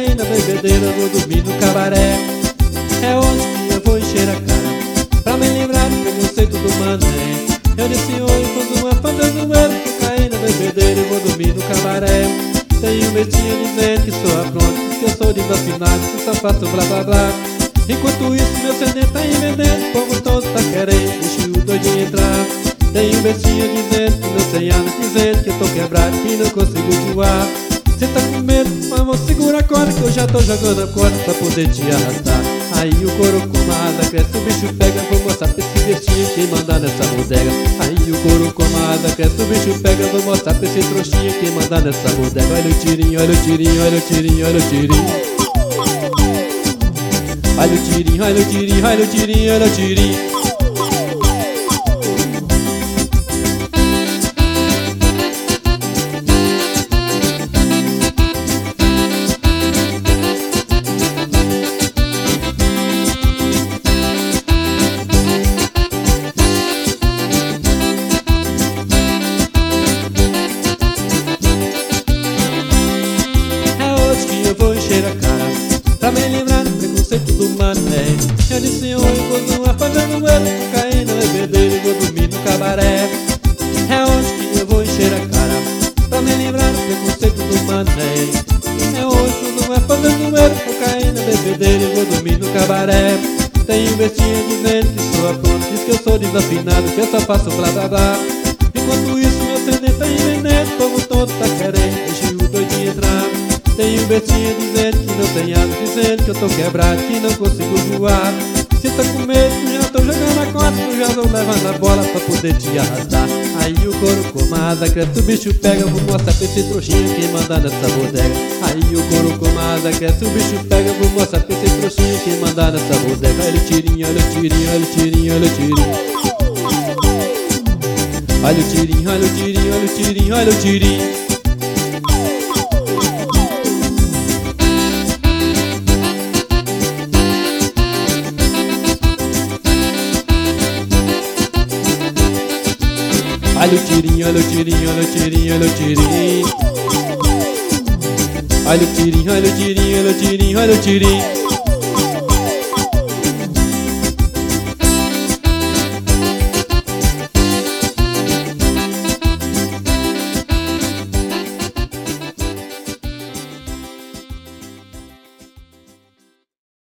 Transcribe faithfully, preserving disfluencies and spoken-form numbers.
cair na bebedeira, vou dormir no cabaré. É hoje que eu vou encher a cara, pra me livrar do preconceito do mané. Eu disse oi quando uma fã da zoeira, vou cair na bebedeira e vou dormir no cabaré. Tem um bestinha dizendo que sou afronto, que eu sou desafinado, que só faço blá blá blá. Enquanto isso meu C D tá aí vendendo, o povo todo tá querendo, deixa o doidinho entrar. Tem um bestinha dizendo que não tem nada, dizendo que eu tô quebrado, que não consigo voar. Cê tá com medo, mas vou segurar a corda, que eu já tô jogando a corda pra poder te arrastar. Aí o couro com a asa cresce, o bicho pega, vou mostrar pra esse bestinha quem mandar nessa bodega. Aí o couro com a asa cresce, o bicho pega, vou mostrar pra esse trouxinha quem mandar nessa bodega. Olha o tirinho, olha o tirinho, olha o tirinho, olha o tirinho. Olha o tirinho, olha o tirinho, olha o tirinho, olha o tirinho. Eu vou encher a cara, pra me livrar do preconceito do mané. Eu disse oi, vou zoar fazendo eu, cair na bebedeira e vou dormir no cabaré. É hoje que eu vou encher a cara, pra me livrar do preconceito do mané. É hoje que eu zoar fazendo eu, vou cair na bebedeira e vou dormir no cabaré. Tem um bestinha dizendo que sou afronto, diz que eu sou desafinado, que eu só faço blá blá blá. Enquanto isso meu C D tá envenenado, o povo todo tá querendo, deixa o doidinho entrar. Tem um bestinha dizendo que não tem asa, dizendo que eu tô quebrado, que não consigo voar. Cê tá com medo, já tô jogando a corda, eu já tô levando a bola pra poder te arrastar. Aí o couro com a asa cresce, o bicho pega, vou mostrar pra esse trouxinha quem manda nessa bodega. Aí o couro com a asa cresce, o bicho pega, vou mostrar pra esse trouxinha quem manda nessa bodega. Olha o tirinho, olha o tirinho, olha o tirinho, olha o tirinho. Olha o tirinho, olha o tirinho, olha o tirinho, olha o tirinho. Olha o tirinho, olha o tirinho, olha o tirinho, olha o tirinho. Olha o tirinho, olha o tirinho, olha o tirinho, olha o tirinho.